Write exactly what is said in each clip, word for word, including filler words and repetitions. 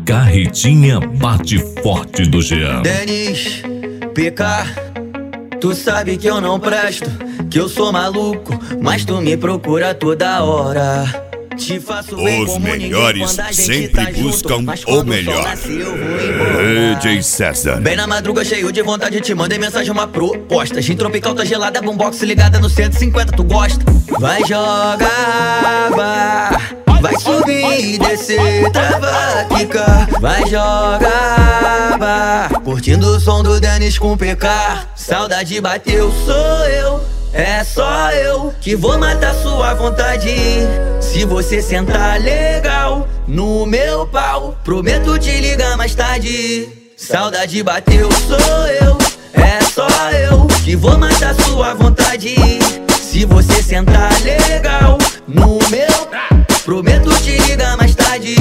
Carretinha bate forte do Jean. Denis, P K, tu sabe que eu não presto, que eu sou maluco, mas tu me procura toda hora. Te faço bem Os como melhores ninguém, quando a gente sempre tá buscam junto, mas o quando melhor. sol nasce, eu vou embora. D J César. Bem na madruga, cheio de vontade, te mandei mensagem, uma proposta. Gin tropical tá gelada, boombox ligada no cento e cinquenta, tu gosta? Vai jogar, vai, vai subir e descer, trava, quica. Vai jogar, vai, curtindo o som do Denis com P K. Saudade bateu, sou eu. É só eu que vou matar sua vontade. Se você sentar legal no meu pau, prometo te ligar mais tarde. Saudade bateu, sou eu. É só eu que vou matar sua vontade. Se você sentar legal no meu pau, prometo te ligar mais tarde.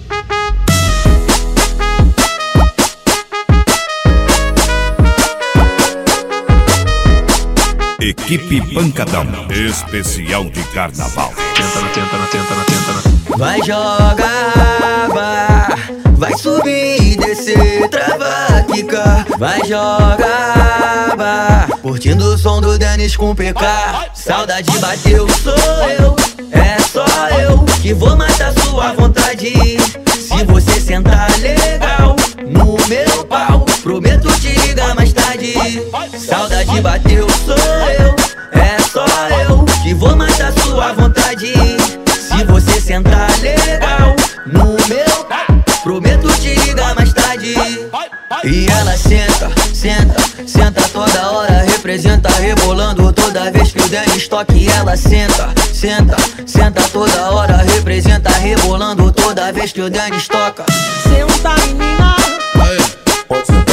Equipe Pancadão, especial de carnaval. Tenta, tenta, tenta, tenta. Vai jogar, vai, vai subir e descer, trava, quica. Vai jogar, vai, curtindo o som do Denis com P K. Saudade bateu, sou eu. É só eu que vou matar sua vontade. Se você sentar legal no meu pau, prometo te ligar mais tarde. Saudade bateu, sou eu. É só eu que vou matar sua vontade. Se você sentar legal no meu pau, prometo te ligar mais tarde. E ela senta, senta, senta toda hora, representa rebolando toda vez que o Denis toca. E ela senta, senta, senta toda hora, representa rebolando toda vez que o Denis toca. Senta, menina. Pode sentar.